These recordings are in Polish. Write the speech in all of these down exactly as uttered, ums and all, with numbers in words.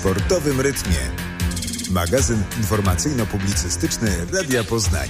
sportowym rytmie. Magazyn informacyjno-publicystyczny Radia Poznań.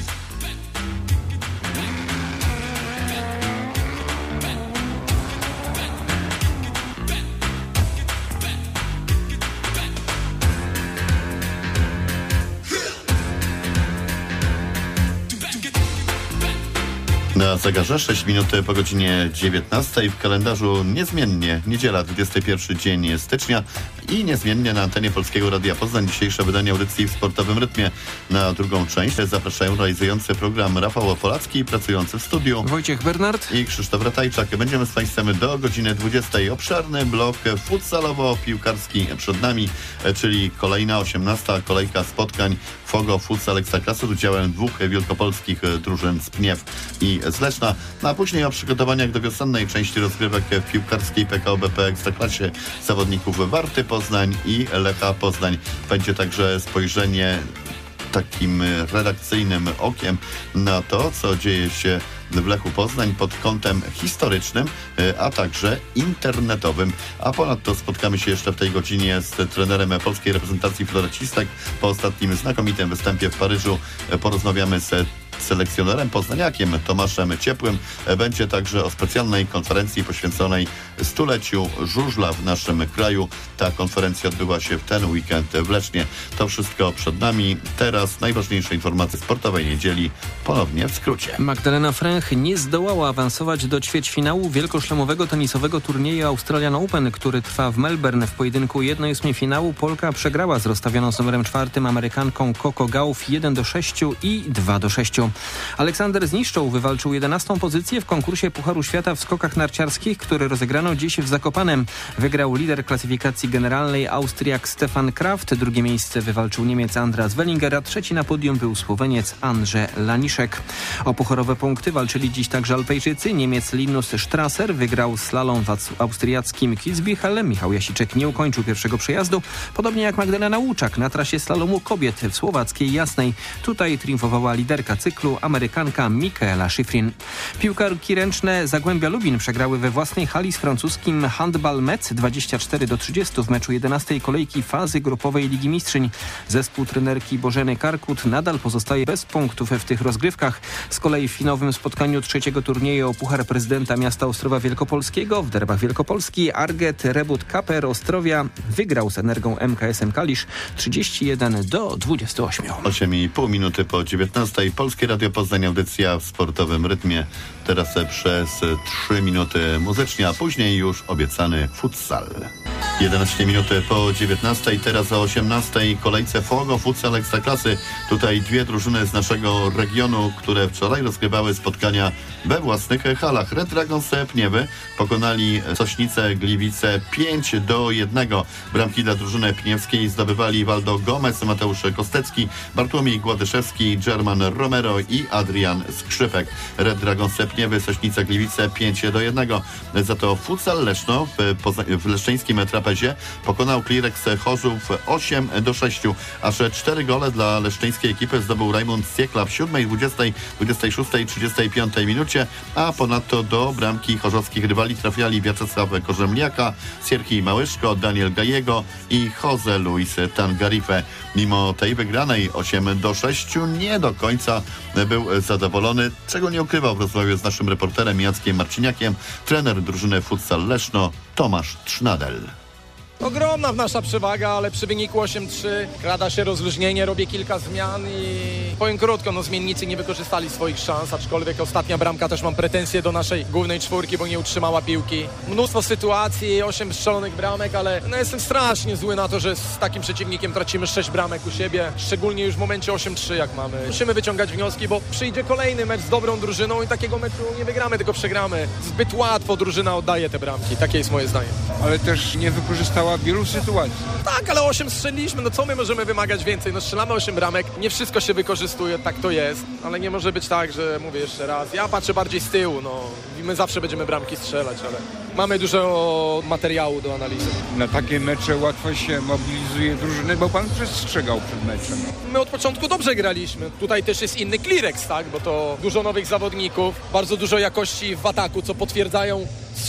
Na zegarze sześć minut po godzinie dziewiętnastej, w kalendarzu niezmiennie niedziela, dwudziesty pierwszy dzień stycznia i niezmiennie na antenie Polskiego Radia Poznań dzisiejsze wydanie audycji w sportowym rytmie. Na drugą część zapraszają realizujący program Rafał Opolacki, pracujący w studiu Wojciech Bernard i Krzysztof Ratajczak. Będziemy z Państwem do godziny dwudziestej. Obszerny blok futsalowo-piłkarski przed nami, czyli kolejna osiemnasta kolejka spotkań Fogo Futsal Ekstraklasy z udziałem dwóch wielkopolskich drużyn z Pniew i z Leszna, no a później o przygotowaniach do wiosennej części rozgrywek w piłkarskiej P K O B P Ekstraklasie zawodników Warty Poznań i Lecha Poznań. Będzie także spojrzenie takim redakcyjnym okiem na to, co dzieje się w Lechu Poznań pod kątem historycznym, a także internetowym. A ponadto spotkamy się jeszcze w tej godzinie z trenerem polskiej reprezentacji florecistek. Po ostatnim znakomitym występie w Paryżu porozmawiamy z selekcjonerem poznaniakiem Tomaszem Ciepłym. Będzie także o specjalnej konferencji poświęconej stuleciu żużla w naszym kraju. Ta konferencja odbyła się w ten weekend w Lesznie. To wszystko przed nami. Teraz najważniejsze informacje sportowej niedzieli ponownie w skrócie. Magdalena Fręch nie zdołała awansować do ćwierćfinału wielkoszlemowego tenisowego turnieju Australian Open, który trwa w Melbourne. W pojedynku jednej ósmej finału Polka przegrała z rozstawioną z numerem czwartym Amerykanką Coco Gauff jeden do sześciu i dwa do sześciu. Aleksander Zniszczoł wywalczył jedenastą pozycję w konkursie Pucharu Świata w skokach narciarskich, który rozegrano dziś w Zakopanem. Wygrał lider klasyfikacji generalnej Austriak Stefan Kraft, drugie miejsce wywalczył Niemiec Andreas Wellinger, a trzeci na podium był Słoweniec Andrzej Laniszek. O pucharowe punkty walczyli dziś także Alpejczycy. Niemiec Linus Strasser wygrał slalom w austriackim Kitzbühel, ale Michał Jasiczek nie ukończył pierwszego przejazdu, podobnie jak Magdalena Łuczak na trasie slalomu kobiet w słowackiej Jasnej. Tutaj triumfowała liderka cyklu Amerykanka Michaela Schifrin. Piłkarki ręczne Zagłębia Lubin przegrały we własnej hali z francuskim Handball Metz dwadzieścia cztery do trzydziestu w meczu jedenastej kolejki fazy grupowej Ligi Mistrzyń. Zespół trenerki Bożeny Karkut nadal pozostaje bez punktów w tych rozgrywkach. Z kolei w finałowym spotkaniu trzeciego turnieju o Puchar Prezydenta Miasta Ostrowa Wielkopolskiego w derbach Wielkopolski Arget Rebut Kaper Ostrowia wygrał z Energią M K S-em Kalisz trzydzieści jeden do dwudziestu ośmiu. osiem i pół minuty po dziewiętnastej. Polskie Radio Poznań, audycja w sportowym rytmie. Teraz przez trzy minuty muzycznie, a później już obiecany futsal. jedenaście minut po dziewiętnastej, teraz o osiemnastej kolejce Fogo Futsal Ekstraklasy. Tutaj dwie drużyny z naszego regionu, które wczoraj rozgrywały spotkania we własnych halach. Red Dragons Pniewy pokonali Sośnice Gliwice pięć do jednego. Bramki dla drużyny pniewskiej zdobywali Waldo Gomez, Mateusz Kostecki, Bartłomiej Gładyszewski, German Romero i Adrian Skrzypek. Red Dragons Pniewy, Sośnice Gliwice pięć do jednego. Za to Futsal Leszno w, Pozna- w leszczyńskim trapezie pokonał Klirex Chorzów osiem do sześciu. Aż cztery gole dla leszczyńskiej ekipy zdobył Rajmund Siekla w siódmej, dwudziestej, dwudziestej szóstej, trzydziestej piątej minucie, a ponadto do bramki chorzowskich rywali trafiali Wiaczesław Korzemliaka, Sierki Małyszko, Daniel Gajego i Jose Luis Tangarife. Mimo tej wygranej osiem do sześciu nie do końca był zadowolony, czego nie ukrywał w rozmowie z naszym reporterem Jackiem Marciniakiem trener drużyny Futsal Leszno Tomasz Trznadel. Ogromna nasza przewaga, ale przy wyniku osiem trzy krada się rozluźnienie, robię kilka zmian i powiem krótko, no zmiennicy nie wykorzystali swoich szans, aczkolwiek ostatnia bramka też mam pretensje do naszej głównej czwórki, bo nie utrzymała piłki. Mnóstwo sytuacji, osiem strzelonych bramek, ale no jestem strasznie zły na to, że z takim przeciwnikiem tracimy sześć bramek u siebie, szczególnie już w momencie osiem trzy jak mamy. Musimy wyciągać wnioski, bo przyjdzie kolejny mecz z dobrą drużyną i takiego meczu nie wygramy, tylko przegramy. Zbyt łatwo drużyna oddaje te bramki, takie jest moje zdanie. Ale też nie wykorzystała wielu sytuacji. Tak, ale osiem strzeliliśmy, no co my możemy wymagać więcej? No strzelamy osiem bramek, nie wszystko się wykorzystuje, tak to jest, ale nie może być tak, że mówię jeszcze raz, ja patrzę bardziej z tyłu, no i my zawsze będziemy bramki strzelać, ale mamy dużo materiału do analizy. Na takie mecze łatwo się mobilizuje drużyny, bo pan przestrzegał przed meczem. My od początku dobrze graliśmy. Tutaj też jest inny Klirex, tak, bo to dużo nowych zawodników, bardzo dużo jakości w ataku, co potwierdzają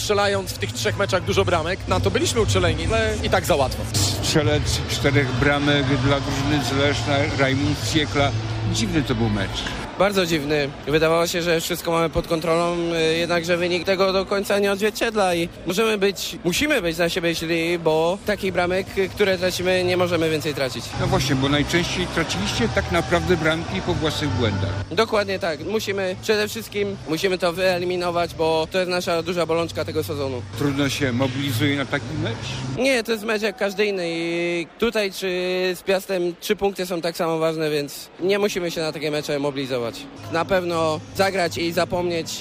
strzelając w tych trzech meczach dużo bramek, na to byliśmy uczuleni, ale i tak za łatwo. Strzelec czterech bramek dla drużyny z Leszna, Rajmund Siekla. Dziwny to był mecz. Bardzo dziwny. Wydawało się, że wszystko mamy pod kontrolą, jednakże wynik tego do końca nie odzwierciedla i możemy być, musimy być na siebie źli, bo takich bramek, które tracimy, nie możemy więcej tracić. No właśnie, bo najczęściej traciliście tak naprawdę bramki po własnych błędach. Dokładnie tak. Musimy przede wszystkim, musimy to wyeliminować, bo to jest nasza duża bolączka tego sezonu. Trudno się mobilizuje na taki mecz? Nie, to jest mecz jak każdy inny i tutaj czy z Piastem trzy punkty są tak samo ważne, więc nie musimy się na takie mecze mobilizować. Na pewno zagrać i zapomnieć,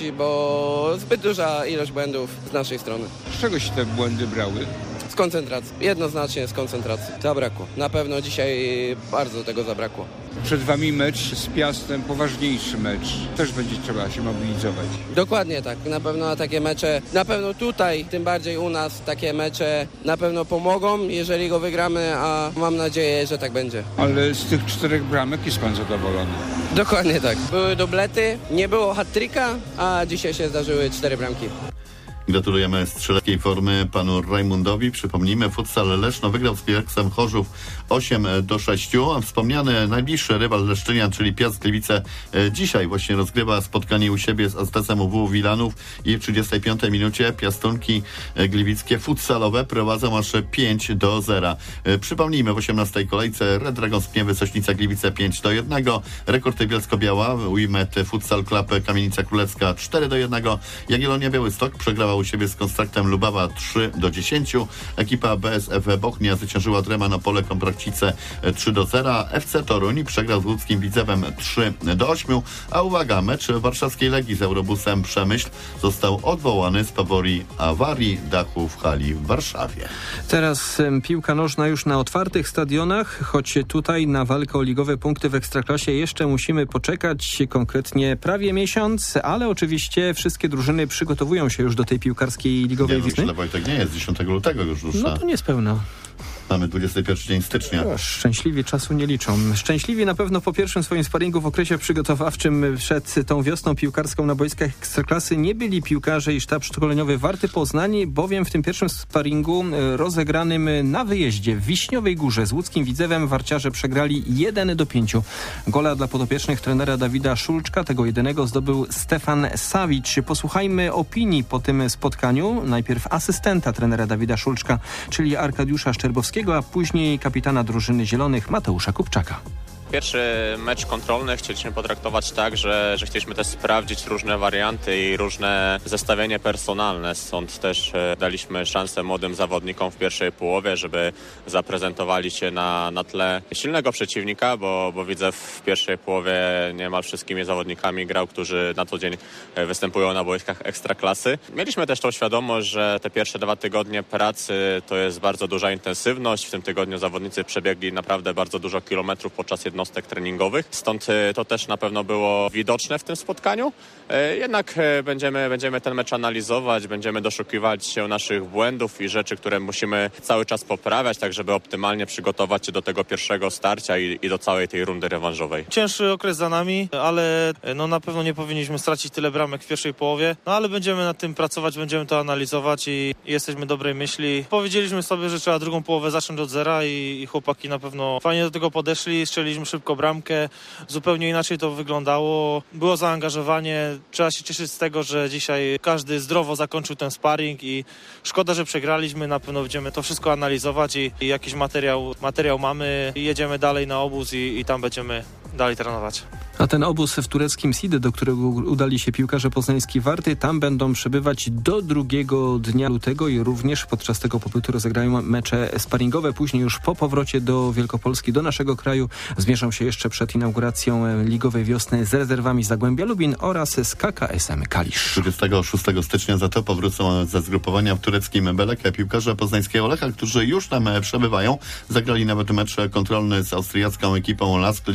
bo zbyt duża ilość błędów z naszej strony. Z czego się te błędy brały? Z koncentracji. Jednoznacznie z koncentracji. Zabrakło. Na pewno dzisiaj bardzo tego zabrakło. Przed wami mecz z Piastem, poważniejszy mecz. Też będzie trzeba się mobilizować. Dokładnie tak. Na pewno na takie mecze, na pewno tutaj, tym bardziej u nas, takie mecze na pewno pomogą, jeżeli go wygramy, a mam nadzieję, że tak będzie. Ale z tych czterech bramek jest pan zadowolony? Dokładnie tak. Były dublety, nie było hat-tricka, a dzisiaj się zdarzyły cztery bramki. Gratulujemy strzeleckiej formy panu Rajmundowi. Przypomnijmy, futsal Leszno wygrał z Piastem Chorzów osiem do sześciu. A wspomniany najbliższy rywal Leszczynian, czyli Piast Gliwice, dzisiaj właśnie rozgrywa spotkanie u siebie z Aztecem U W Wilanów i w trzydziestej piątej minucie piastunki gliwickie futsalowe prowadzą aż pięć do zera. Przypomnijmy, w osiemnastej kolejce Red Dragons Pniewy Sośnica Gliwice pięć do jednego. Rekord Bielsko-Biała, Wimet Futsal Club Kamienica Królewska cztery do jednego. Jagiellonia Białystok przegrała u siebie z Konstraktem Lubawa trzy do dziesięciu. Ekipa B S F Bochnia zwyciężyła Dreman Opole Komprakcice trzy do zera. F C Toruń przegrał z łódzkim Widzewem trzy do ośmiu. A uwaga, mecz warszawskiej Legii z Eurobusem Przemyśl został odwołany z powodów awarii dachu w hali w Warszawie. Teraz em, piłka nożna już na otwartych stadionach, choć tutaj na walkę o ligowe punkty w Ekstraklasie jeszcze musimy poczekać, konkretnie prawie miesiąc, ale oczywiście wszystkie drużyny przygotowują się już do tej piłkarskiej ligowej nie, wizyty. No, Wojtek nie jest, dziesiątego lutego już rusza. No to niespełna. Mamy dwudziesty pierwszy dzień stycznia. No, szczęśliwi czasu nie liczą. Szczęśliwi na pewno po pierwszym swoim sparingu w okresie przygotowawczym przed tą wiosną piłkarską na boiskach Ekstraklasy nie byli piłkarze i sztab szkoleniowy Warty Poznań, bowiem w tym pierwszym sparingu rozegranym na wyjeździe w Wiśniowej Górze z łódzkim Widzewem warciarze przegrali jeden do pięciu. Gola dla podopiecznych trenera Dawida Szulczka, tego jedynego zdobył Stefan Sawicz. Posłuchajmy opinii po tym spotkaniu. Najpierw asystenta trenera Dawida Szulczka, czyli Arkadiusza Szczerbowskiego, a później kapitana drużyny zielonych Mateusza Kupczaka. Pierwszy mecz kontrolny chcieliśmy potraktować tak, że, że chcieliśmy też sprawdzić różne warianty i różne zestawienie personalne. Stąd też e, daliśmy szansę młodym zawodnikom w pierwszej połowie, żeby zaprezentowali się na, na tle silnego przeciwnika, bo, bo widzę w pierwszej połowie niemal wszystkimi zawodnikami grał, którzy na co dzień występują na boiskach Ekstraklasy. Mieliśmy też tą świadomość, że te pierwsze dwa tygodnie pracy to jest bardzo duża intensywność. W tym tygodniu zawodnicy przebiegli naprawdę bardzo dużo kilometrów podczas jednostek treningowych, stąd to też na pewno było widoczne w tym spotkaniu. Jednak będziemy, będziemy ten mecz analizować, będziemy doszukiwać się naszych błędów i rzeczy, które musimy cały czas poprawiać, tak żeby optymalnie przygotować się do tego pierwszego starcia i, i do całej tej rundy rewanżowej. Cięższy okres za nami, ale no na pewno nie powinniśmy stracić tyle bramek w pierwszej połowie, no ale będziemy nad tym pracować, będziemy to analizować i, i jesteśmy dobrej myśli. Powiedzieliśmy sobie, że trzeba drugą połowę zacząć od zera i, i chłopaki na pewno fajnie do tego podeszli, strzeliliśmy szybko bramkę, zupełnie inaczej to wyglądało. Było zaangażowanie, trzeba się cieszyć z tego, że dzisiaj każdy zdrowo zakończył ten sparring i szkoda, że przegraliśmy, na pewno będziemy to wszystko analizować i, i jakiś materiał, materiał mamy, jedziemy dalej na obóz i, i tam będziemy dalej trenować. A ten obóz w tureckim Side, do którego udali się piłkarze poznańskiej Warty, tam będą przebywać do drugiego dnia lutego i również podczas tego pobytu rozegrają mecze sparingowe. Później już po powrocie do Wielkopolski, do naszego kraju, zmierzą się jeszcze przed inauguracją ligowej wiosny z rezerwami z Zagłębia Lubin oraz z K K S M Kalisz. dwudziestego szóstego stycznia za to powrócą ze zgrupowania w tureckim Beleke piłkarze poznańskiego Lecha, którzy już tam przebywają. Zagrali nawet mecz kontrolny z austriacką ekipą Lask Linz i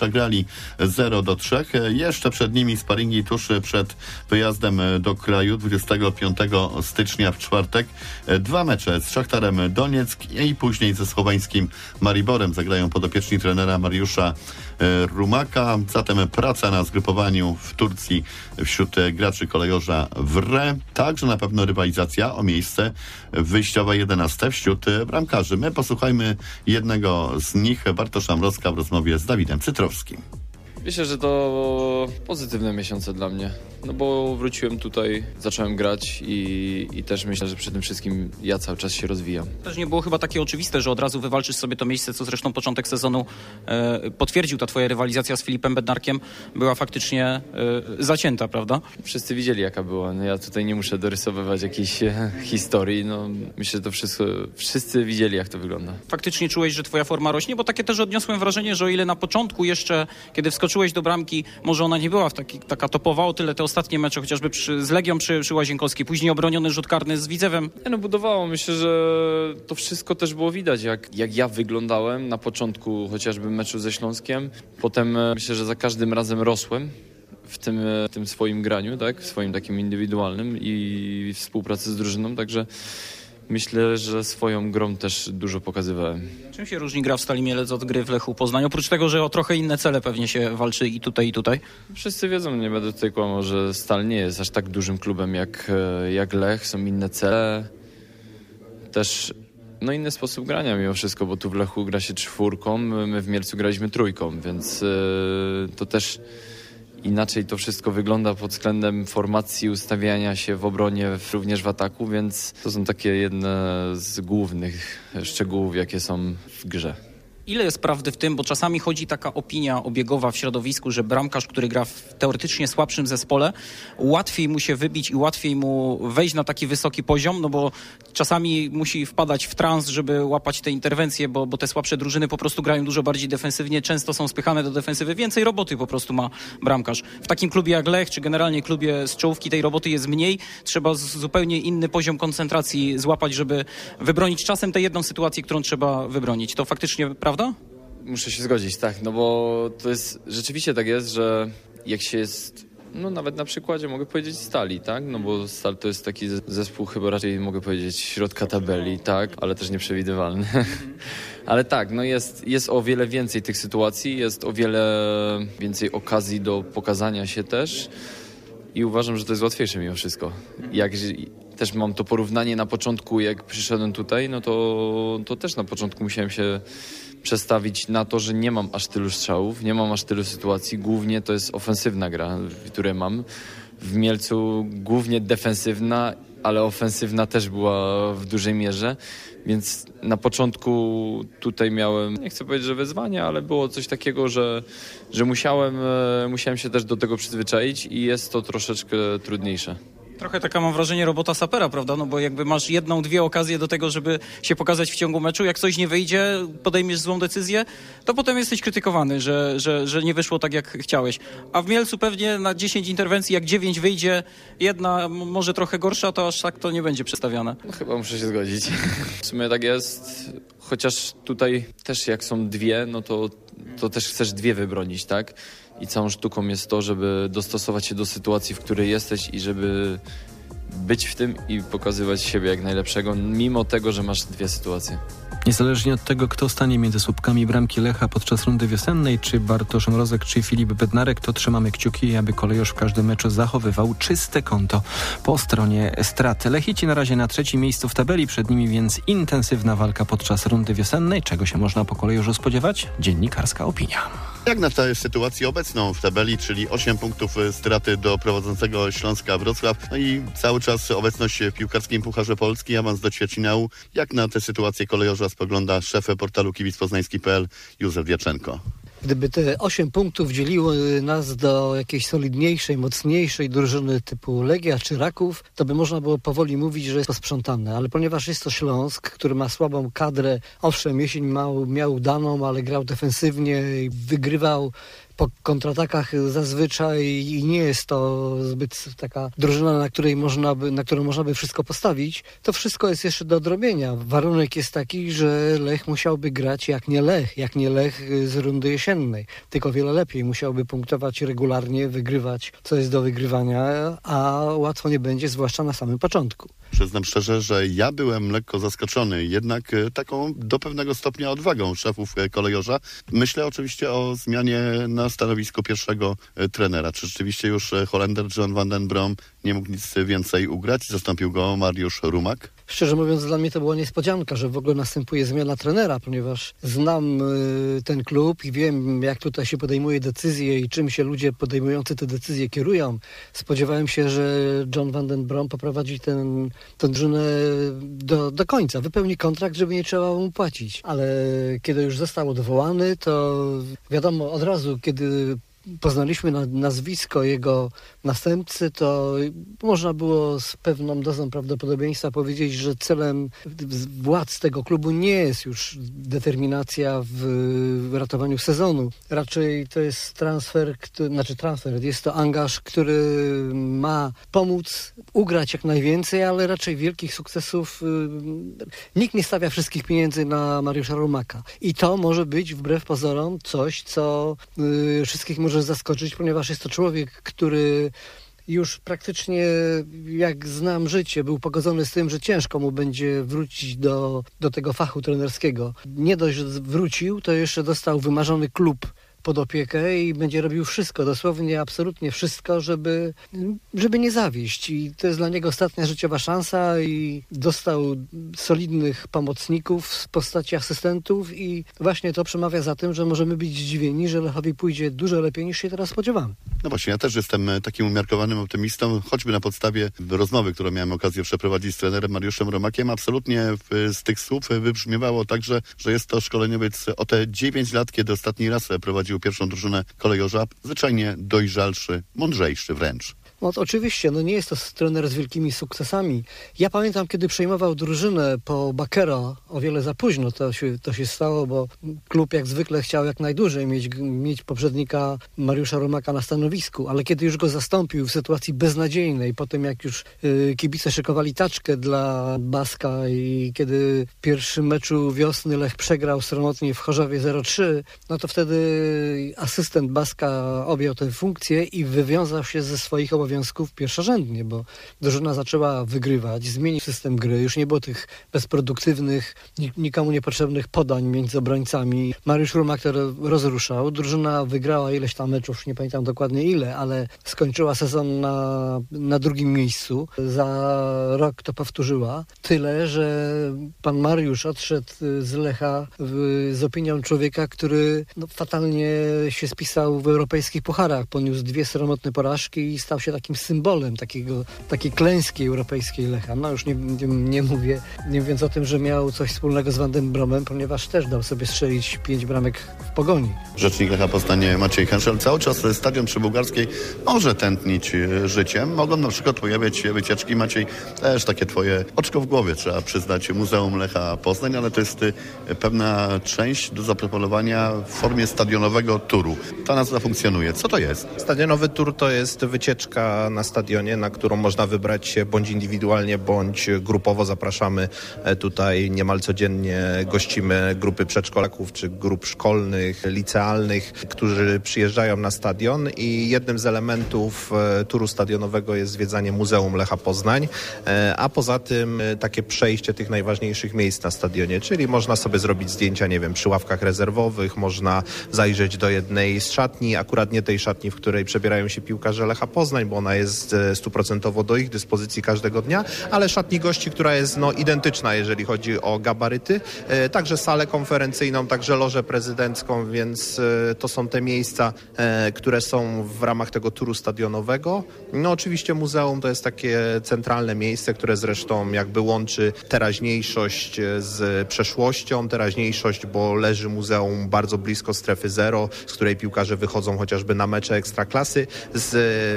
przegrali zero do trzech. Jeszcze przed nimi sparingi tuż przed wyjazdem do kraju dwudziestego piątego stycznia w czwartek. Dwa mecze z Szachtarem Donieck i później ze słoweńskim Mariborem zagrają podopieczni trenera Mariusza Rumaka. Zatem praca na zgrupowaniu w Turcji wśród graczy kolejorza wre. Także na pewno rywalizacja o miejsce wyjściowe jedenaste wśród bramkarzy. My posłuchajmy jednego z nich, Bartosza Mrozka w rozmowie z Dawidem Cytrowskim. Myślę, że to pozytywne miesiące dla mnie, no bo wróciłem tutaj, zacząłem grać i, i też myślę, że przy tym wszystkim ja cały czas się rozwijam. Też nie było chyba takie oczywiste, że od razu wywalczysz sobie to miejsce, co zresztą początek sezonu e, potwierdził. Ta twoja rywalizacja z Filipem Bednarkiem była faktycznie e, zacięta, prawda? Wszyscy widzieli, jaka była. No ja tutaj nie muszę dorysowywać jakiejś e, historii. No, myślę, że to wszystko, wszyscy widzieli, jak to wygląda. Faktycznie czułeś, że twoja forma rośnie, bo takie też odniosłem wrażenie, że o ile na początku jeszcze, kiedy wskoczyłeś do bramki, może ona nie była w taki, taka topowa, o tyle te ostatnie mecze, chociażby przy, z Legią przy, przy Łazienkowskiej, później obroniony rzut karny z Widzewem. Nie no, budowało. Myślę, że to wszystko też było widać, jak, jak ja wyglądałem na początku chociażby meczu ze Śląskiem. Potem myślę, że za każdym razem rosłem w tym, w tym swoim graniu, tak, w swoim takim indywidualnym i współpracy z drużyną, także myślę, że swoją grą też dużo pokazywałem. Czym się różni gra w Stali Mielec od gry w Lechu Poznań? Oprócz tego, że o trochę inne cele pewnie się walczy i tutaj, i tutaj. Wszyscy wiedzą, nie będę tutaj kłamał, że Stal nie jest aż tak dużym klubem jak, jak Lech. Są inne cele. Też no inny sposób grania mimo wszystko, bo tu w Lechu gra się czwórką, my w Mielcu graliśmy trójką, więc yy, to też inaczej to wszystko wygląda pod względem formacji, ustawiania się w obronie, również w ataku, więc to są takie jedne z głównych szczegółów, jakie są w grze. Ile jest prawdy w tym, bo czasami chodzi taka opinia obiegowa w środowisku, że bramkarz, który gra w teoretycznie słabszym zespole, łatwiej mu się wybić i łatwiej mu wejść na taki wysoki poziom, no bo czasami musi wpadać w trans, żeby łapać te interwencje, bo, bo te słabsze drużyny po prostu grają dużo bardziej defensywnie, często są spychane do defensywy, więcej roboty po prostu ma bramkarz. W takim klubie jak Lech, czy generalnie klubie z czołówki tej roboty jest mniej, trzeba zupełnie inny poziom koncentracji złapać, żeby wybronić czasem tę jedną sytuację, którą trzeba wybronić. To faktycznie prawda? Muszę się zgodzić, tak, no bo to jest, rzeczywiście tak jest, że jak się jest, no nawet na przykładzie mogę powiedzieć Stali, tak, no bo Stal to jest taki zespół chyba raczej mogę powiedzieć środka tabeli, tak, ale też nieprzewidywalny. Ale tak, no jest, jest o wiele więcej tych sytuacji, jest o wiele więcej okazji do pokazania się też i uważam, że to jest łatwiejsze mimo wszystko. Jak też mam to porównanie na początku, jak przyszedłem tutaj, no to, to też na początku musiałem się przestawić na to, że nie mam aż tylu strzałów, nie mam aż tylu sytuacji. Głównie to jest ofensywna gra, którą mam. W Mielcu głównie defensywna, ale ofensywna też była w dużej mierze. Więc na początku tutaj miałem, nie chcę powiedzieć, że wyzwanie, ale było coś takiego, że, że musiałem, musiałem się też do tego przyzwyczaić i jest to troszeczkę trudniejsze. Trochę taka mam wrażenie robota sapera, prawda? No bo jakby masz jedną, dwie okazje do tego, żeby się pokazać w ciągu meczu. Jak coś nie wyjdzie, podejmiesz złą decyzję, to potem jesteś krytykowany, że, że, że nie wyszło tak, jak chciałeś. A w Mielcu pewnie na dziesięć interwencji, jak dziewięć wyjdzie, jedna może trochę gorsza, to aż tak to nie będzie przedstawiane. No, chyba muszę się zgodzić. W sumie tak jest, chociaż tutaj też jak są dwie, no to, to też chcesz dwie wybronić, tak? I całą sztuką jest to, żeby dostosować się do sytuacji, w której jesteś i żeby być w tym i pokazywać siebie jak najlepszego, mimo tego, że masz dwie sytuacje. Niezależnie od tego, kto stanie między słupkami bramki Lecha podczas rundy wiosennej, czy Bartosz Mrozek, czy Filip Bednarek, to trzymamy kciuki, aby kolejorz w każdym meczu zachowywał czyste konto po stronie straty. Lechici na razie na trzecim miejscu w tabeli, przed nimi więc intensywna walka podczas rundy wiosennej. Czego się można po kolejorzu spodziewać? Dziennikarska opinia. Jak na tę sytuację obecną w tabeli, czyli osiem punktów straty do prowadzącego Śląska Wrocław, no i cały czas obecność w piłkarskim Pucharze Polski, awans do ćwierćfinału. Jak na tę sytuację kolejorza spogląda szef portalu kibic poznański kropka p l Józef Diaczenko? Gdyby te osiem punktów dzieliło nas do jakiejś solidniejszej, mocniejszej drużyny typu Legia czy Raków, to by można było powoli mówić, że jest posprzątane. Ale ponieważ jest to Śląsk, który ma słabą kadrę, owszem, jesień miał, miał daną, ale grał defensywnie i wygrywał po kontratakach zazwyczaj i nie jest to zbyt taka drużyna, na której można by, na którą można by wszystko postawić, to wszystko jest jeszcze do odrobienia. Warunek jest taki, że Lech musiałby grać jak nie Lech, jak nie Lech z rundy jesiennej, tylko wiele lepiej. Musiałby punktować regularnie, wygrywać, co jest do wygrywania, a łatwo nie będzie, zwłaszcza na samym początku. Przyznam szczerze, że ja byłem lekko zaskoczony, jednak taką do pewnego stopnia odwagą szefów kolejorza. Myślę oczywiście o zmianie na stanowisku pierwszego trenera. Czy rzeczywiście już Holender John van den Brom nie mógł nic więcej ugrać? Zastąpił go Mariusz Rumak? Szczerze mówiąc, dla mnie to była niespodzianka, że w ogóle następuje zmiana trenera, ponieważ znam y, ten klub i wiem, jak tutaj się podejmuje decyzje i czym się ludzie podejmujący te decyzje kierują. Spodziewałem się, że John van den Brom poprowadzi ten, tę drużynę do, do końca, wypełni kontrakt, żeby nie trzeba mu płacić. Ale kiedy już został odwołany, to wiadomo od razu, kiedy poznaliśmy na, nazwisko jego następcy, to można było z pewną dozą prawdopodobieństwa powiedzieć, że celem władz tego klubu nie jest już determinacja w ratowaniu sezonu. Raczej to jest transfer, który, znaczy transfer, jest to angaż, który ma pomóc ugrać jak najwięcej, ale raczej wielkich sukcesów. Nikt nie stawia wszystkich pieniędzy na Mariusza Rumaka. I to może być wbrew pozorom coś, co y, wszystkich może zaskoczyć, ponieważ jest to człowiek, który już praktycznie, jak znam życie, był pogodzony z tym, że ciężko mu będzie wrócić do, do tego fachu trenerskiego. Nie dość, że wrócił, to jeszcze dostał wymarzony klub pod opiekę i będzie robił wszystko, dosłownie absolutnie wszystko, żeby, żeby nie zawieść. I to jest dla niego ostatnia życiowa szansa i dostał solidnych pomocników w postaci asystentów i właśnie to przemawia za tym, że możemy być zdziwieni, że Lechowi pójdzie dużo lepiej niż się teraz spodziewamy. No właśnie, ja też jestem takim umiarkowanym optymistą, choćby na podstawie rozmowy, którą miałem okazję przeprowadzić z trenerem Mariuszem Romakiem. Absolutnie w, z tych słów wybrzmiewało także, że jest to szkoleniowiec o te dziewięć lat, kiedy ostatni raz prowadził pierwszą drużynę kolejorza, zwyczajnie dojrzalszy, mądrzejszy wręcz. No to oczywiście, no nie jest to trener z wielkimi sukcesami. Ja pamiętam, kiedy przejmował drużynę po Bakero, o wiele za późno to się, to się stało, bo klub jak zwykle chciał jak najdłużej mieć, mieć poprzednika Mariusza Rumaka na stanowisku, ale kiedy już go zastąpił w sytuacji beznadziejnej, po tym jak już y, kibice szykowali taczkę dla Baska i kiedy w pierwszym meczu wiosny Lech przegrał sromotnie w Chorzowie zero trzy, no to wtedy asystent Baska objął tę funkcję i wywiązał się ze swoich obowiązków pierwszorzędnie, bo drużyna zaczęła wygrywać, zmienił system gry, już nie było tych bezproduktywnych, nikomu niepotrzebnych podań między obrońcami. Mariusz Rumak to rozruszał, drużyna wygrała ileś tam meczów, nie pamiętam dokładnie ile, ale skończyła sezon na, na drugim miejscu. Za rok to powtórzyła. Tyle, że pan Mariusz odszedł z Lecha w, z opinią człowieka, który no, fatalnie się spisał w europejskich pucharach. Poniósł dwie sromotne porażki i stał się takim symbolem takiego, takiej klęski europejskiej Lecha. No już nie, nie, nie mówię, nie mówiąc o tym, że miał coś wspólnego z Van den Bromem, ponieważ też dał sobie strzelić pięć bramek w Pogoni. Rzecznik Lecha Poznań Maciej Henszel. Cały czas stadion przy Bułgarskiej może tętnić życiem. Mogą na przykład pojawiać się wycieczki. Maciej, też takie twoje oczko w głowie, trzeba przyznać, Muzeum Lecha Poznań, ale to jest pewna część do zaproponowania w formie stadionowego turu. Ta nazwa funkcjonuje. Co to jest? Stadionowy tur to jest wycieczka na stadionie, na którą można wybrać się bądź indywidualnie, bądź grupowo. Zapraszamy tutaj niemal codziennie, gościmy grupy przedszkolaków czy grup szkolnych, licealnych, którzy przyjeżdżają na stadion i jednym z elementów turu stadionowego jest zwiedzanie Muzeum Lecha Poznań, a poza tym takie przejście tych najważniejszych miejsc na stadionie, czyli można sobie zrobić zdjęcia, nie wiem, przy ławkach rezerwowych, można zajrzeć do jednej z szatni, akurat nie tej szatni, w której przebierają się piłkarze Lecha Poznań, bo ona jest stuprocentowo do ich dyspozycji każdego dnia, ale szatni gości, która jest no, identyczna, jeżeli chodzi o gabaryty, e, także salę konferencyjną, także lożę prezydencką, więc e, to są te miejsca, e, które są w ramach tego turu stadionowego. No oczywiście muzeum to jest takie centralne miejsce, które zresztą jakby łączy teraźniejszość z przeszłością, teraźniejszość, bo leży muzeum bardzo blisko strefy zero, z której piłkarze wychodzą chociażby na mecze ekstraklasy, z przeszłością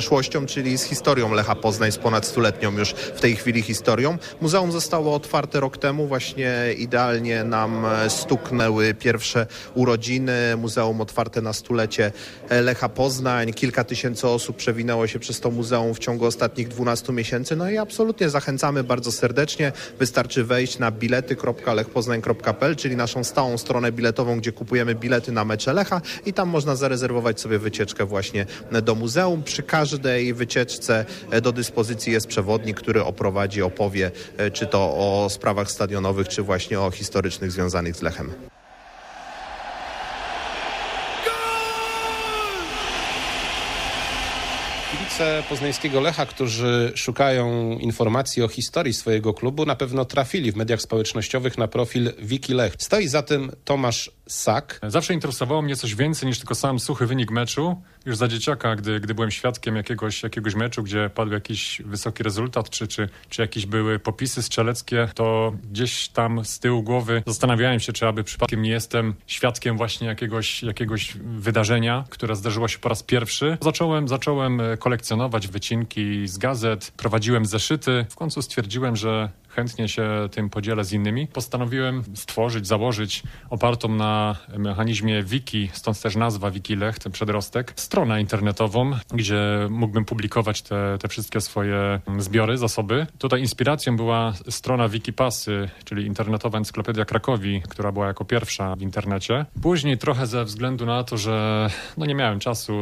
przeszłością, czyli z historią Lecha Poznań, z ponad stuletnią już w tej chwili historią. Muzeum zostało otwarte rok temu, właśnie idealnie nam stuknęły pierwsze urodziny. Muzeum otwarte na stulecie Lecha Poznań. Kilka tysięcy osób przewinęło się przez to muzeum w ciągu ostatnich dwunastu miesięcy. No i absolutnie zachęcamy bardzo serdecznie. Wystarczy wejść na bilety kropka lech poznań kropka p l, czyli naszą stałą stronę biletową, gdzie kupujemy bilety na mecze Lecha i tam można zarezerwować sobie wycieczkę właśnie do muzeum. Przy każdej wycieczce do dyspozycji jest przewodnik, który oprowadzi, opowie czy to o sprawach stadionowych, czy właśnie o historycznych związanych z Lechem. Kibice poznańskiego Lecha, którzy szukają informacji o historii swojego klubu, na pewno trafili w mediach społecznościowych na profil Wiki Lech. Stoi za tym Tomasz Sak. Zawsze interesowało mnie coś więcej niż tylko sam suchy wynik meczu. Już za dzieciaka, gdy, gdy byłem świadkiem jakiegoś, jakiegoś meczu, gdzie padł jakiś wysoki rezultat, czy, czy, czy jakieś były popisy strzeleckie, to gdzieś tam z tyłu głowy zastanawiałem się, czy aby przypadkiem nie jestem świadkiem właśnie jakiegoś, jakiegoś wydarzenia, które zdarzyło się po raz pierwszy. Zacząłem, zacząłem kolekcjonować wycinki z gazet, prowadziłem zeszyty. W końcu stwierdziłem, że chętnie się tym podzielę z innymi. Postanowiłem stworzyć, założyć opartą na mechanizmie wiki, stąd też nazwa Wiki Lech, ten przedrostek, stronę internetową, gdzie mógłbym publikować te, te wszystkie swoje zbiory, zasoby. Tutaj inspiracją była strona Wikipasy, czyli internetowa encyklopedia Krakowi, która była jako pierwsza w internecie. Później trochę ze względu na to, że no nie miałem czasu,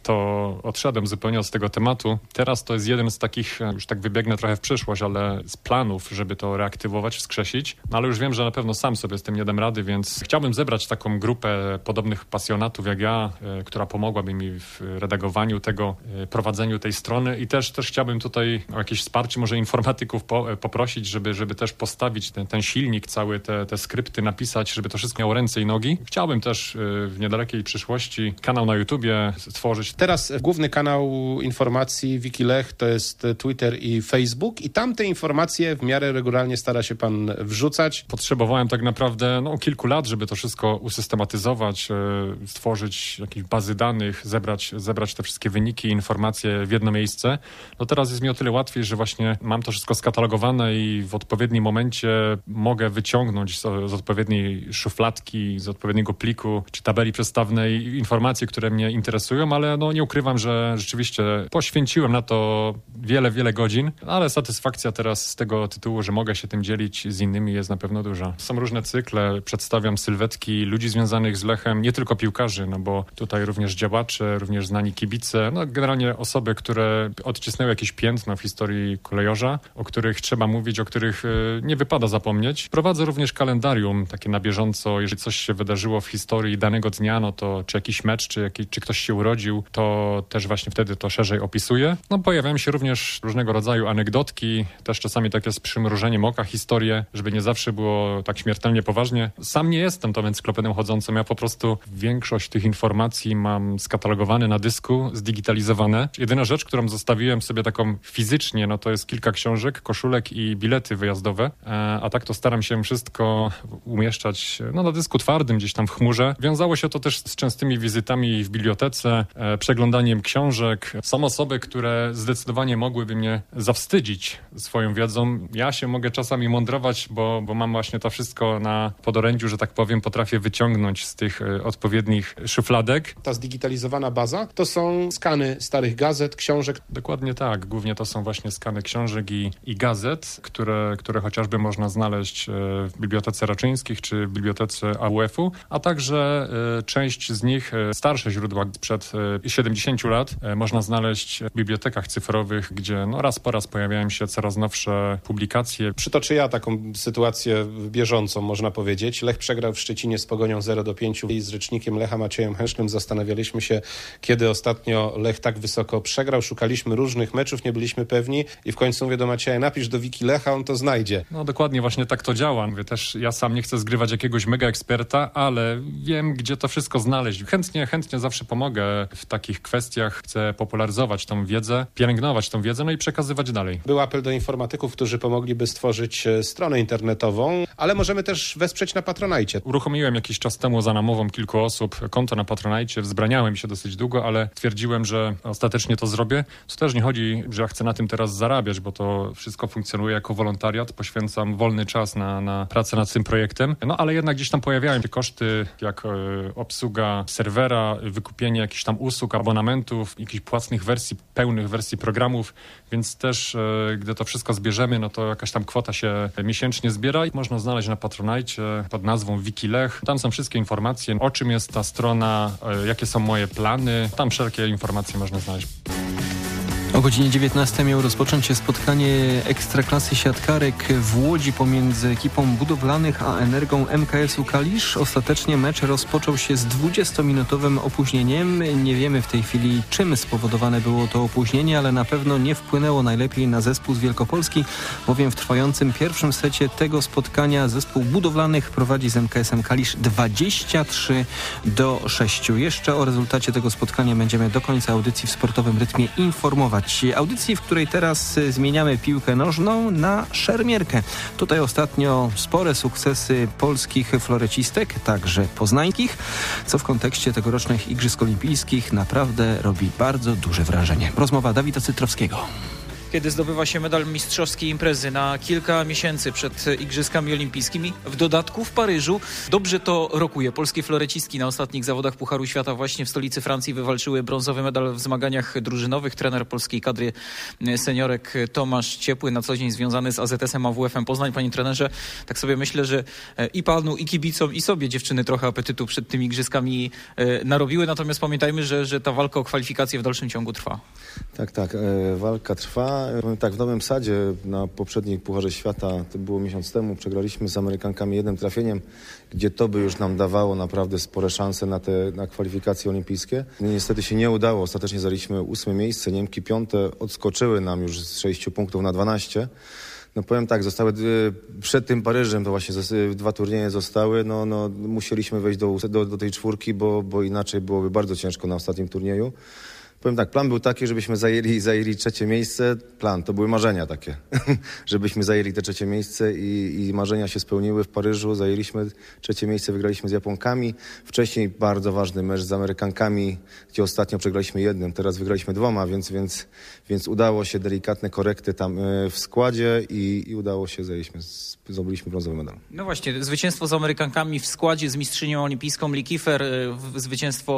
to odszedłem zupełnie od tego tematu. Teraz to jest jeden z takich, już tak wybiegnę trochę w przyszłość, ale z planów, że żeby to reaktywować, wskrzesić. No ale już wiem, że na pewno sam sobie z tym nie dam rady, więc chciałbym zebrać taką grupę podobnych pasjonatów jak ja, y, która pomogłaby mi w redagowaniu tego, y, prowadzeniu tej strony i też, też chciałbym tutaj o jakieś wsparcie, może informatyków po, y, poprosić, żeby, żeby też postawić ten, ten silnik, cały te, te skrypty napisać, żeby to wszystko miało ręce i nogi. Chciałbym też y, w niedalekiej przyszłości kanał na YouTubie stworzyć. Teraz główny kanał informacji Wiki Lech to jest Twitter i Facebook i tam te informacje w miarę regularnie stara się pan wrzucać. Potrzebowałem tak naprawdę no, kilku lat, żeby to wszystko usystematyzować, e, stworzyć jakieś bazy danych, zebrać, zebrać te wszystkie wyniki, informacje w jedno miejsce. No teraz jest mi o tyle łatwiej, że właśnie mam to wszystko skatalogowane i w odpowiednim momencie mogę wyciągnąć z, z odpowiedniej szufladki, z odpowiedniego pliku czy tabeli przestawnej informacje, które mnie interesują, ale no nie ukrywam, że rzeczywiście poświęciłem na to wiele, wiele godzin, ale satysfakcja teraz z tego tytułu, że mogę się tym dzielić z innymi, jest na pewno duża. Są różne cykle, przedstawiam sylwetki ludzi związanych z Lechem, nie tylko piłkarzy, no bo tutaj również działacze, również znani kibice, no generalnie osoby, które odcisnęły jakieś piętno w historii kolejorza, o których trzeba mówić, o których y, nie wypada zapomnieć. Prowadzę również kalendarium takie na bieżąco, jeżeli coś się wydarzyło w historii danego dnia, no to czy jakiś mecz, czy, jaki, czy ktoś się urodził, to też właśnie wtedy to szerzej opisuję. No pojawiają się również różnego rodzaju anegdotki, też czasami takie z przymrużeniem oka historię, żeby nie zawsze było tak śmiertelnie poważnie. Sam nie jestem tą encyklopedią chodzącą, ja po prostu większość tych informacji mam skatalogowane na dysku, zdigitalizowane. Jedyna rzecz, którą zostawiłem sobie taką fizycznie, no to jest kilka książek, koszulek i bilety wyjazdowe, a tak to staram się wszystko umieszczać no, na dysku twardym, gdzieś tam w chmurze. Wiązało się to też z częstymi wizytami w bibliotece, przeglądaniem książek. Są osoby, które zdecydowanie mogłyby mnie zawstydzić swoją wiedzą. Ja się mogę czasami mądrować, bo, bo mam właśnie to wszystko na podorędziu, że tak powiem, potrafię wyciągnąć z tych y, odpowiednich szufladek. Ta zdigitalizowana baza to są skany starych gazet, książek. Dokładnie tak. Głównie to są właśnie skany książek i, i gazet, które, które chociażby można znaleźć y, w Bibliotece Raczyńskich czy w Bibliotece A W F-u, a także y, część z nich, y, starsze źródła sprzed y, siedemdziesięciu lat, y, można znaleźć w bibliotekach cyfrowych, gdzie no, raz po raz pojawiają się coraz nowsze publikacje. Przytoczę ja taką sytuację bieżącą, można powiedzieć. Lech przegrał w Szczecinie z Pogonią zero do pięciu i z rzecznikiem Lecha Maciejem Hęszlem zastanawialiśmy się, kiedy ostatnio Lech tak wysoko przegrał. Szukaliśmy różnych meczów, nie byliśmy pewni i w końcu mówię do Macieja, napisz do Wiki Lecha, on to znajdzie. No dokładnie, właśnie tak to działa. Mówię też, ja sam nie chcę zgrywać jakiegoś mega eksperta, ale wiem, gdzie to wszystko znaleźć. Chętnie, chętnie zawsze pomogę w takich kwestiach. Chcę popularyzować tą wiedzę, pielęgnować tą wiedzę, no i przekazywać dalej. Był apel do informatyków, którzy pomogliby stworzyć stronę internetową, ale możemy też wesprzeć na Patronajcie. Uruchomiłem jakiś czas temu za namową kilku osób konto na Patronite, wzbraniałem się dosyć długo, ale twierdziłem, że ostatecznie to zrobię. To też nie chodzi, że ja chcę na tym teraz zarabiać, bo to wszystko funkcjonuje jako wolontariat. Poświęcam wolny czas na, na pracę nad tym projektem. No ale jednak gdzieś tam pojawiają się koszty, jak e, obsługa serwera, wykupienie jakichś tam usług, abonamentów, jakichś płatnych wersji, pełnych wersji programów, więc też e, gdy to wszystko zbierzemy, no to jakaś tam kwota się miesięcznie zbiera i można znaleźć na Patronite pod nazwą Wikilech. Tam są wszystkie informacje, o czym jest ta strona, e, jakie są moje plany. Tam wszelkie informacje można znaleźć. O godzinie dziewiętnastej miało rozpocząć się spotkanie Ekstraklasy Siatkarek w Łodzi pomiędzy ekipą budowlanych a Energą M K S-u Kalisz. Ostatecznie mecz rozpoczął się z dwudziestominutowym opóźnieniem. Nie wiemy w tej chwili, czym spowodowane było to opóźnienie, ale na pewno nie wpłynęło najlepiej na zespół z Wielkopolski, bowiem w trwającym pierwszym secie tego spotkania zespół budowlanych prowadzi z M K S-em Kalisz dwadzieścia trzy do sześciu. Jeszcze o rezultacie tego spotkania będziemy do końca audycji w Sportowym Rytmie informować. Audycji, w której teraz zmieniamy piłkę nożną na szermierkę. Tutaj ostatnio spore sukcesy polskich florecistek, także poznańskich, co w kontekście tegorocznych Igrzysk Olimpijskich naprawdę robi bardzo duże wrażenie. Rozmowa Dawida Cytrowskiego. Kiedy zdobywa się medal mistrzowskiej imprezy na kilka miesięcy przed Igrzyskami Olimpijskimi, w dodatku w Paryżu, dobrze to rokuje. Polskie florecistki na ostatnich zawodach Pucharu Świata właśnie w stolicy Francji wywalczyły brązowy medal w zmaganiach drużynowych. Trener polskiej kadry seniorek Tomasz Ciepły, na co dzień związany z A Z S-em A W F-em Poznań. Panie trenerze, tak sobie myślę, że i panu, i kibicom, i sobie dziewczyny trochę apetytu przed tymi Igrzyskami narobiły. Natomiast pamiętajmy, że, że ta walka o kwalifikacje w dalszym ciągu trwa. Tak, tak. E, walka trwa. Powiem tak, w Nowym Sadzie na poprzednim Pucharze Świata, to było miesiąc temu, przegraliśmy z Amerykankami jednym trafieniem, gdzie to by już nam dawało naprawdę spore szanse na te na kwalifikacje olimpijskie. Niestety się nie udało. Ostatecznie zajęliśmy ósme miejsce. Niemki piąte odskoczyły nam już z sześciu punktów na dwanaście. No powiem tak, zostały przed tym Paryżem, to właśnie dwa turnieje zostały, no, no musieliśmy wejść do, do, do tej czwórki, bo, bo inaczej byłoby bardzo ciężko na ostatnim turnieju. Powiem tak, plan był taki, żebyśmy zajęli, zajęli trzecie miejsce. Plan, to były marzenia takie, żebyśmy zajęli te trzecie miejsce i, i marzenia się spełniły w Paryżu. Zajęliśmy trzecie miejsce, wygraliśmy z Japonkami. Wcześniej bardzo ważny mecz z Amerykankami, gdzie ostatnio przegraliśmy jednym, teraz wygraliśmy dwoma, więc, więc, więc udało się delikatne korekty tam w składzie i, i udało się, zajęliśmy, zdobyliśmy brązowy medal. No właśnie, zwycięstwo z Amerykankami w składzie, z mistrzynią olimpijską Lee Kiefer, zwycięstwo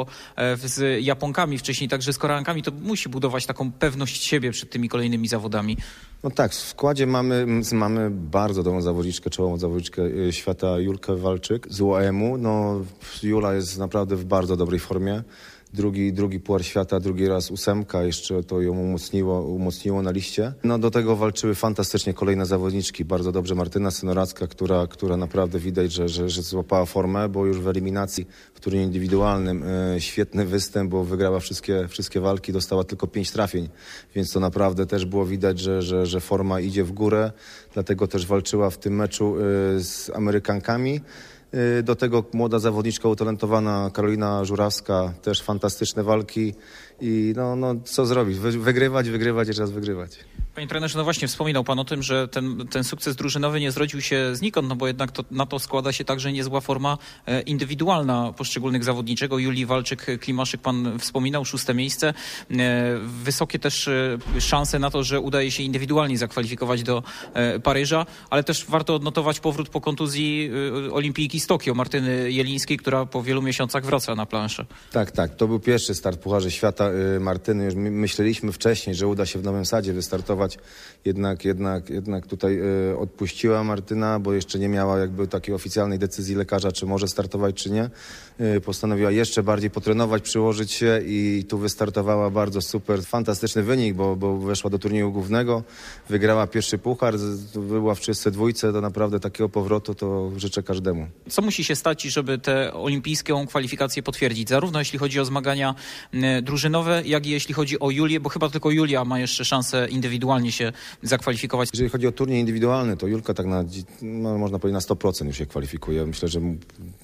z Japonkami, wcześniej także z Koreankami, to musi budować taką pewność siebie przed tymi kolejnymi zawodami. No tak, w składzie mamy, mamy bardzo dobrą zawodniczkę, czołową zawodniczkę świata Julkę Walczyk z U A M-u. No, Jula jest naprawdę w bardzo dobrej formie. Drugi, drugi puchar świata, drugi raz ósemka, jeszcze to ją umocniło, umocniło na liście. No do tego walczyły fantastycznie kolejne zawodniczki. Bardzo dobrze Martyna Synoracka, która, która naprawdę widać, że, że, że złapała formę, bo już w eliminacji w turnieju indywidualnym e, świetny występ, bo wygrała wszystkie, wszystkie walki, dostała tylko pięć trafień, więc to naprawdę też było widać, że, że, że forma idzie w górę, dlatego też walczyła w tym meczu e, z Amerykankami. Do tego młoda zawodniczka utalentowana Karolina Żurawska, też fantastyczne walki i no, no co zrobić? Wy, wygrywać, wygrywać i jeszcze raz wygrywać. Panie trenerze, no właśnie wspominał pan o tym, że ten, ten sukces drużynowy nie zrodził się znikąd, no bo jednak to, na to składa się także niezła forma e, indywidualna poszczególnych zawodniczek. O Julii Walczyk-Klimaszyk pan wspominał, szóste miejsce. E, wysokie też e, szanse na to, że udaje się indywidualnie zakwalifikować do e, Paryża, ale też warto odnotować powrót po kontuzji e, olimpijki z Tokio, Martyny Jelińskiej, która po wielu miesiącach wraca na planszę. Tak, tak. To był pierwszy start w Pucharze Świata y, Martyny. Już my, myśleliśmy wcześniej, że uda się w Nowym Sadzie wystartować. Jednak, jednak, jednak tutaj y, odpuściła Martyna, bo jeszcze nie miała jakby takiej oficjalnej decyzji lekarza, czy może startować, czy nie. Y, postanowiła jeszcze bardziej potrenować, przyłożyć się i tu wystartowała bardzo super. Fantastyczny wynik, bo, bo weszła do turnieju głównego, wygrała pierwszy puchar, była w czystej dwójce, to naprawdę takiego powrotu to życzę każdemu. Co musi się stać, żeby tę olimpijską kwalifikację potwierdzić? Zarówno jeśli chodzi o zmagania y, drużynowe, jak i jeśli chodzi o Julię, bo chyba tylko Julia ma jeszcze szansę indywidualnie się zakwalifikować. Jeżeli chodzi o turniej indywidualny, to Julka tak na, no, można powiedzieć na sto procent już się kwalifikuje. Myślę, że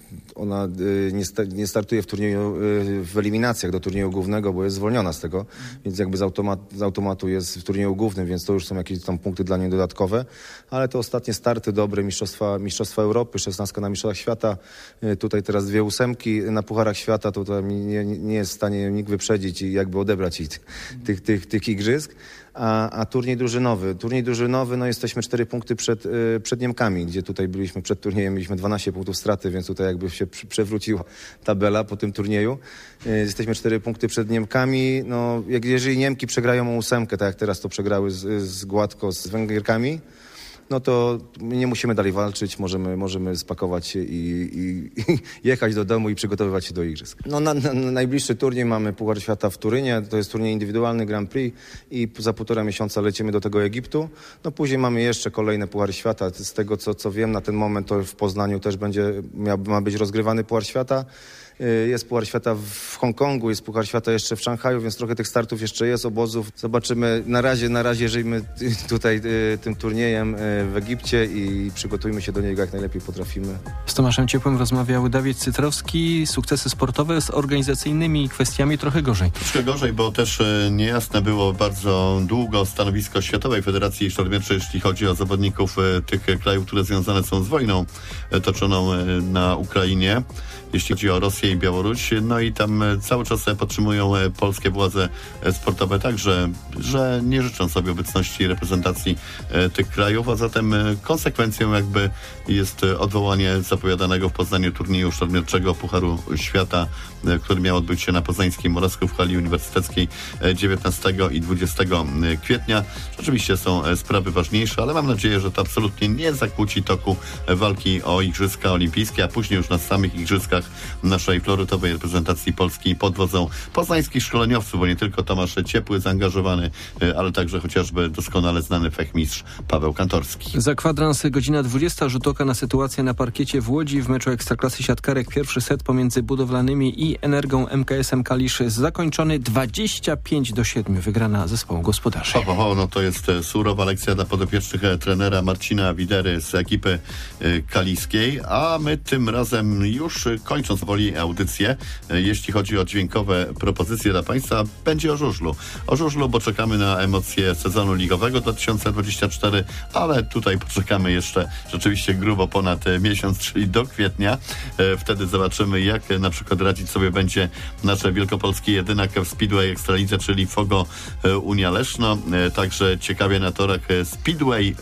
ona nie, sta, nie startuje w turnieju, w eliminacjach do turnieju głównego, bo jest zwolniona z tego, więc jakby z, automat, z automatu jest w turnieju głównym, więc to już są jakieś tam punkty dla niej dodatkowe, ale te ostatnie starty dobre, mistrzostwa, mistrzostwa Europy, szesnastka na mistrzostwach świata, tutaj teraz dwie ósemki na pucharach świata, to, to nie, nie jest w stanie nikt wyprzedzić i jakby odebrać ich tych, tych, tych igrzysk. A, a turniej drużynowy. Turniej drużynowy, no jesteśmy cztery punkty przed, y, przed Niemkami, gdzie tutaj byliśmy przed turniejem, mieliśmy dwanaście punktów straty, więc tutaj jakby się pr- przewróciła tabela po tym turnieju. Y, jesteśmy cztery punkty przed Niemkami. No, jak, jeżeli Niemki przegrają o ósemkę, tak jak teraz to przegrały z, z gładko z Węgierkami, no to nie musimy dalej walczyć, możemy, możemy spakować się i, i, i jechać do domu i przygotowywać się do igrzysk. No, na, na, na najbliższy turniej mamy Puchar Świata w Turynie, to jest turniej indywidualny Grand Prix i za półtora miesiąca lecimy do tego Egiptu. No później mamy jeszcze kolejne Puchary Świata. Z tego, co, co wiem na ten moment, to w Poznaniu też będzie, miał, ma być rozgrywany Puchar Świata. Jest Puchar Świata w Hongkongu, jest Puchar Świata jeszcze w Szanghaju, więc trochę tych startów jeszcze jest, obozów. Zobaczymy, na razie, na razie żyjmy tutaj tym turniejem w Egipcie i przygotujmy się do niego jak najlepiej potrafimy. Z Tomaszem Ciepłym rozmawiał Dawid Cytrowski. Sukcesy sportowe z organizacyjnymi kwestiami trochę gorzej. Troszkę gorzej, bo też niejasne było bardzo długo stanowisko Światowej Federacji Szarmierczej, jeśli chodzi o zawodników tych krajów, które związane są z wojną toczoną na Ukrainie, jeśli chodzi o Rosję i Białoruś. No i tam cały czas podtrzymują polskie władze sportowe także, że nie życzą sobie obecności reprezentacji tych krajów, a zatem konsekwencją jakby jest odwołanie zapowiadanego w Poznaniu turnieju szarmierczego Pucharu Świata, który miał odbyć się na poznańskim Morawsku w hali uniwersyteckiej dziewiętnastego i dwudziestego kwietnia. Rzeczywiście są sprawy ważniejsze, ale mam nadzieję, że to absolutnie nie zakłóci toku walki o Igrzyska Olimpijskie, a później już na samych Igrzyskach naszej florytowej reprezentacji Polski pod wodzą poznańskich szkoleniowców, bo nie tylko Tomasz Ciepły zaangażowany, ale także chociażby doskonale znany fechmistrz Paweł Kantorski. Za kwadrans godzina dwudziesta, rzut oka na sytuację na parkiecie w Łodzi w meczu Ekstraklasy Siatkarek. Pierwszy set pomiędzy Budowlanymi i Energą M K S-em Kalisz zakończony dwadzieścia pięć do siedmiu. Wygrana zespołu gospodarzy. Ho, ho, ho, no to jest surowa lekcja dla podopiecznych trenera Marcina Widery z ekipy kaliskiej, a my tym razem już kończąc powoli audycję, jeśli chodzi o dźwiękowe propozycje dla Państwa, będzie o żużlu. O żużlu, bo czekamy na emocje sezonu ligowego dwa tysiące dwudziestego czwartego, ale tutaj poczekamy jeszcze rzeczywiście grubo ponad miesiąc, czyli do kwietnia. Wtedy zobaczymy, jak na przykład radzić sobie będzie nasze wielkopolskie jedynak w Speedway Ekstralidze, czyli Fogo Unia Leszno. Także ciekawie na torach Speedway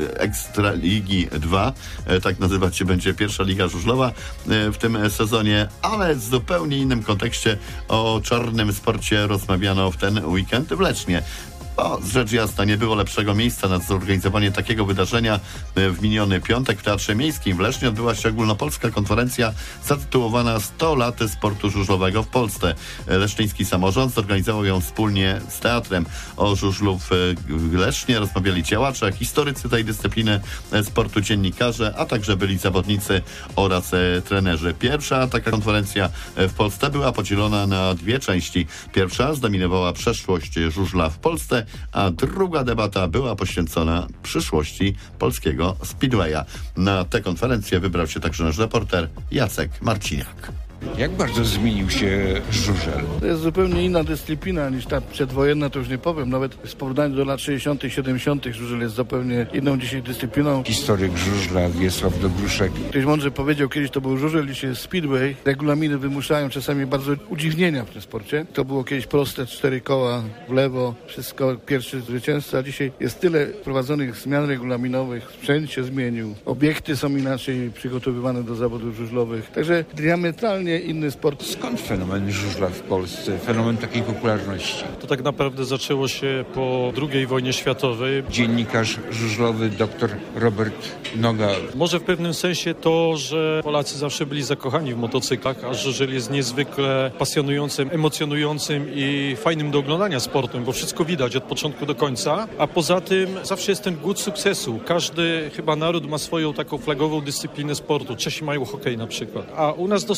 Ekstraligi dwa, tak nazywać się będzie pierwsza liga żużlowa w tym sezonie, ale w zupełnie innym kontekście o czarnym sporcie rozmawiano w ten weekend w Lesznie. Bo rzecz jasna, nie było lepszego miejsca na zorganizowanie takiego wydarzenia. W miniony piątek w Teatrze Miejskim w Lesznie odbyła się ogólnopolska konferencja zatytułowana sto lat sportu żużlowego w Polsce. Leszczyński samorząd zorganizował ją wspólnie z teatrem. O żużlu w Lesznie rozmawiali działacze, historycy tej dyscypliny sportu, dziennikarze, a także byli zawodnicy oraz trenerzy. Pierwsza taka konferencja w Polsce była podzielona na dwie części. Pierwsza zdominowała przeszłość żużla w Polsce, a druga debata była poświęcona przyszłości polskiego speedwaya. Na tę konferencję wybrał się także nasz reporter Jacek Marciniak. Jak bardzo zmienił się żużel? To jest zupełnie inna dyscyplina niż ta przedwojenna, to już nie powiem. Nawet w porównaniu do lat sześćdziesiątych, siedemdziesiątych żużel jest zupełnie inną dzisiaj dyscypliną. Historyk żużla Wiesław Dobruszek. Ktoś mądrze powiedział, kiedyś to był żużel, dzisiaj jest speedway. Regulaminy wymuszają czasami bardzo udziwnienia w tym sporcie. To było kiedyś proste, cztery koła w lewo, wszystko, pierwszy zwycięzca. A dzisiaj jest tyle wprowadzonych zmian regulaminowych, sprzęt się zmienił, obiekty są inaczej przygotowywane do zawodów żużlowych. Także diametralnie inny sport. Skąd fenomen żużla w Polsce? Fenomen takiej popularności? To tak naprawdę zaczęło się po drugiej wojnie światowej. Dziennikarz żużlowy dr Robert Nogal. Może w pewnym sensie to, że Polacy zawsze byli zakochani w motocyklach, a żużel jest niezwykle pasjonującym, emocjonującym i fajnym do oglądania sportem, bo wszystko widać od początku do końca, a poza tym zawsze jest ten głód sukcesu. Każdy chyba naród ma swoją taką flagową dyscyplinę sportu. Czesi mają hokej na przykład, a u nas dosyć długo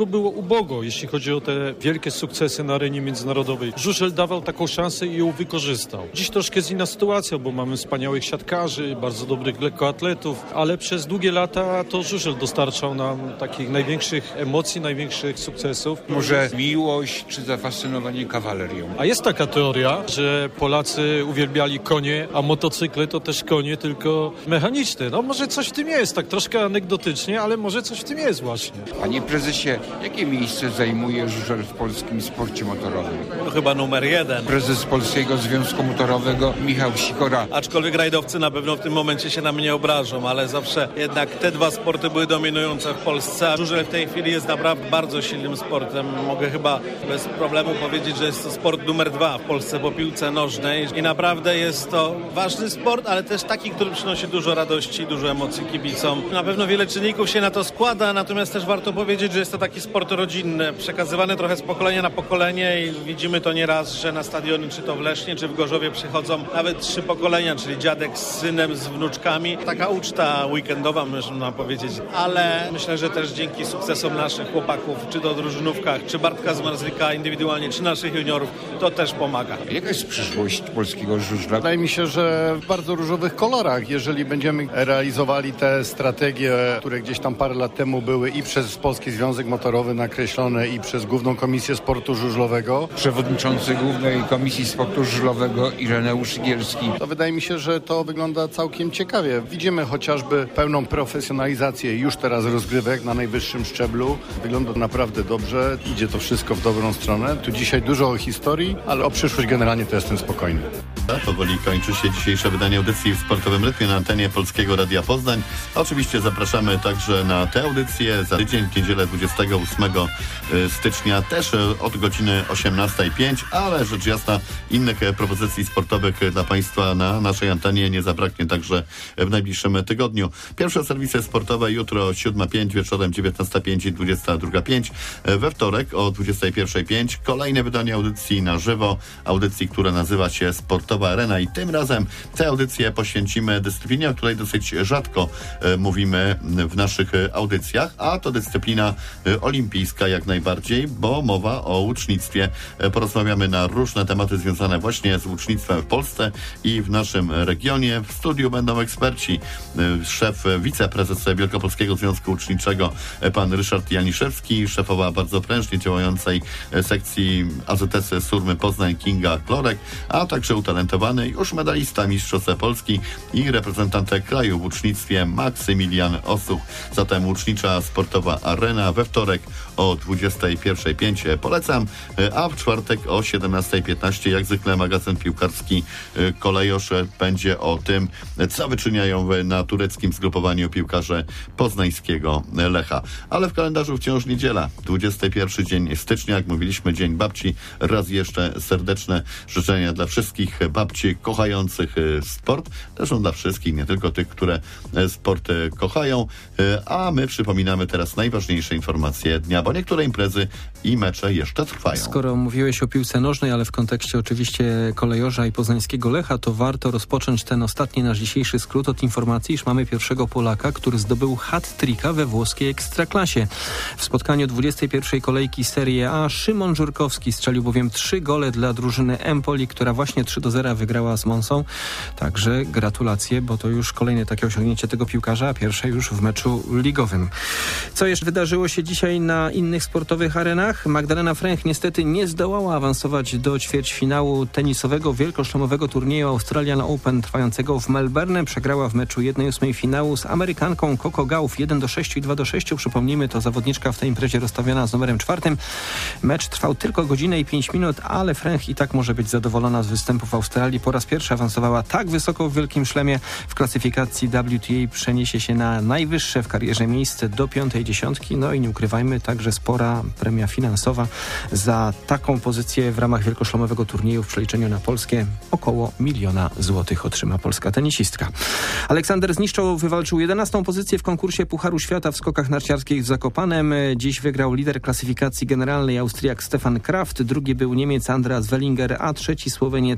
było ubogo, jeśli chodzi o te wielkie sukcesy na arenie międzynarodowej. Żużel dawał taką szansę i ją wykorzystał. Dziś troszkę jest inna sytuacja, bo mamy wspaniałych siatkarzy, bardzo dobrych lekkoatletów, ale przez długie lata to żużel dostarczał nam takich największych emocji, największych sukcesów. Może miłość czy zafascynowanie kawalerią. A jest taka teoria, że Polacy uwielbiali konie, a motocykle to też konie, tylko mechaniczne. No może coś w tym jest, tak troszkę anegdotycznie, ale może coś w tym jest właśnie. Panie prezesie, jakie miejsce zajmuje żużel w polskim sporcie motorowym? To chyba numer jeden. Prezes Polskiego Związku Motorowego Michał Sikora. Aczkolwiek rajdowcy na pewno w tym momencie się na mnie obrażą, ale zawsze jednak te dwa sporty były dominujące w Polsce. Żużel w tej chwili jest naprawdę bardzo silnym sportem. Mogę chyba bez problemu powiedzieć, że jest to sport numer dwa w Polsce po piłce nożnej i naprawdę jest to ważny sport, ale też taki, który przynosi dużo radości, dużo emocji kibicom. Na pewno wiele czynników się na to składa, natomiast też warto powiedzieć, że jest to taki sport rodzinny, przekazywany trochę z pokolenia na pokolenie i widzimy to nieraz, że na stadiony, czy to w Lesznie, czy w Gorzowie przychodzą nawet trzy pokolenia, czyli dziadek z synem, z wnuczkami. Taka uczta weekendowa, można powiedzieć, ale myślę, że też dzięki sukcesom naszych chłopaków, czy to drużynówkach, czy Bartka Zmarzlika indywidualnie, czy naszych juniorów, to też pomaga. Jaka jest przyszłość polskiego żużla? Wydaje mi się, że w bardzo różowych kolorach, jeżeli będziemy realizowali te strategie, które gdzieś tam parę lat temu były i przez Polski Związek Motorowy nakreślone i przez Główną Komisję Sportu Żużlowego. Przewodniczący Głównej Komisji Sportu Żużlowego Ireneusz Igielski. To wydaje mi się, że to wygląda całkiem ciekawie. Widzimy chociażby pełną profesjonalizację już teraz rozgrywek na najwyższym szczeblu. Wygląda naprawdę dobrze, idzie to wszystko w dobrą stronę. Tu dzisiaj dużo o historii, ale o przyszłość generalnie to jestem spokojny. Powoli kończy się dzisiejsze wydanie audycji w Sportowym Rytmie na antenie Polskiego Radia Poznań. Oczywiście zapraszamy także na tę audycję za tydzień, w niedzielę dwudziestego ósmego stycznia, też od godziny osiemnastej pięć, ale rzecz jasna innych propozycji sportowych dla Państwa na naszej antenie nie zabraknie także w najbliższym tygodniu. Pierwsze serwisy sportowe jutro siódma pięć, wieczorem dziewiętnasta pięć i dwudziesta druga pięć. We wtorek o dwudziestej pierwszej pięć kolejne wydanie audycji na żywo, audycji, która nazywa się Sportowa Arena i tym razem tę audycję poświęcimy dyscyplinie, o której dosyć rzadko e, mówimy w naszych e, audycjach, a to dyscyplina e, olimpijska jak najbardziej, bo mowa o łucznictwie. E, porozmawiamy na różne tematy związane właśnie z łucznictwem w Polsce i w naszym regionie. W studiu będą eksperci, e, szef, wiceprezes Wielkopolskiego Związku Łuczniczego e, pan Ryszard Janiszewski, szefowa bardzo prężnie działającej e, sekcji A Z S Surmy Poznań Kinga Klorek, a także utalentowany już medalista Mistrzostw Polski i reprezentant kraju w łucznictwie Maksymilian Osuch. Zatem łucznicza sportowa arena we wtorek o dwudziestej pierwszej pięć polecam, a w czwartek o siedemnastej piętnaście jak zwykle magazyn piłkarski Kolejosz będzie o tym, co wyczyniają na tureckim zgrupowaniu piłkarze poznańskiego Lecha. Ale w kalendarzu wciąż niedziela, dwudziesty pierwszy dzień stycznia, jak mówiliśmy, Dzień Babci. Raz jeszcze serdeczne życzenia dla wszystkich babci kochających sport, zresztą dla wszystkich, nie tylko tych, które sport kochają, a my przypominamy teraz najważniejsze informacje dnia, bo niektóre imprezy i mecze jeszcze trwają. Skoro mówiłeś o piłce nożnej, ale w kontekście oczywiście Kolejorza i poznańskiego Lecha, to warto rozpocząć ten ostatni nasz dzisiejszy skrót od informacji, iż mamy pierwszego Polaka, który zdobył hat-tricka we włoskiej Ekstraklasie. W spotkaniu dwudziestej pierwszej kolejki Serie A Szymon Żurkowski strzelił bowiem trzy gole dla drużyny Empoli, która właśnie trzy do zera wygrała z Monsą. Także gratulacje, bo to już kolejne takie osiągnięcie tego piłkarza, a pierwsze już w meczu ligowym. Co jeszcze wydarzyło się dzisiaj na innych sportowych arenach? Magdalena Fręch niestety nie zdołała awansować do ćwierćfinału tenisowego wielkoszlemowego turnieju Australian Open trwającego w Melbourne. Przegrała w meczu jednej ósmej finału z Amerykanką Coco Gauff jeden do sześciu i dwa do sześciu. Przypomnijmy, to zawodniczka w tej imprezie rozstawiona z numerem czwartym. Mecz trwał tylko godzinę i pięć minut, ale Fręch i tak może być zadowolona z występów Australii. Po raz pierwszy awansowała tak wysoko w Wielkim Szlemie. W klasyfikacji W T A przeniesie się na najwyższe w karierze miejsce do piątej dziesiątki. No i nie ukrywajmy, także spora premia finansowa za taką pozycję w ramach wielkoszlemowego turnieju w przeliczeniu na polskie około miliona złotych otrzyma polska tenisistka. Aleksander Zniszczoł wywalczył jedenastą pozycję w konkursie Pucharu Świata w skokach narciarskich w Zakopanem. Dziś wygrał lider klasyfikacji generalnej Austriak Stefan Kraft, drugi był Niemiec Andreas Wellinger, a trzeci Słoweniec Andrzej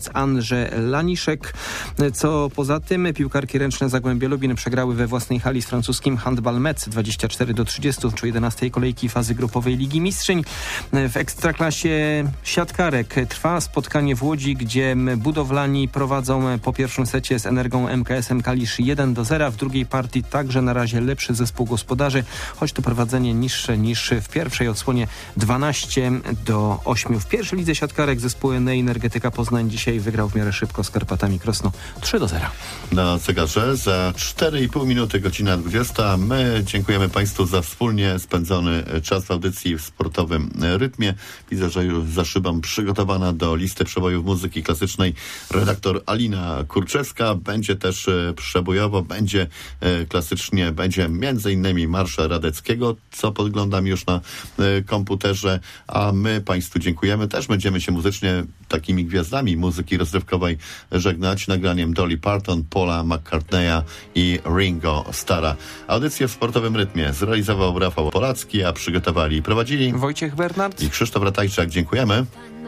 tenże Laniszek. Co poza tym piłkarki ręczne Zagłębie Lubin przegrały we własnej hali z francuskim Handball Metz dwadzieścia cztery do trzydziestu w jedenastej kolejki fazy grupowej Ligi Mistrzyń. W Ekstraklasie siatkarek trwa spotkanie w Łodzi, gdzie budowlani prowadzą po pierwszym secie z Energą M K S-em Kalisz jeden do zera. W drugiej partii także na razie lepszy zespół gospodarzy, choć to prowadzenie niższe niż w pierwszej odsłonie dwanaście do ośmiu. W pierwszej lidze siatkarek zespół Enei Energetyka Poznań dzisiaj wygrał w miarę szybko z Karpatami Krosno trzy do zera. Na zegarze za cztery i pół minuty godzina dwudziesta. My dziękujemy Państwu za wspólnie spędzony czas w audycji w sportowym rytmie. Widzę, że już za szybą przygotowana do listy przebojów muzyki klasycznej redaktor Alina Kurczewska. Będzie też przebojowo, będzie klasycznie, będzie między innymi Marsza Radeckiego, co podglądam już na komputerze, a my Państwu dziękujemy. Też będziemy się muzycznie takimi gwiazdami muzyki rozrywkowej żegnać nagraniem Dolly Parton, Paula McCartneya i Ringo Starra. Audycję w sportowym rytmie zrealizował Rafał Polacki, a przygotowali i prowadzili Wojciech Bernard i Krzysztof Ratajczak. Dziękujemy.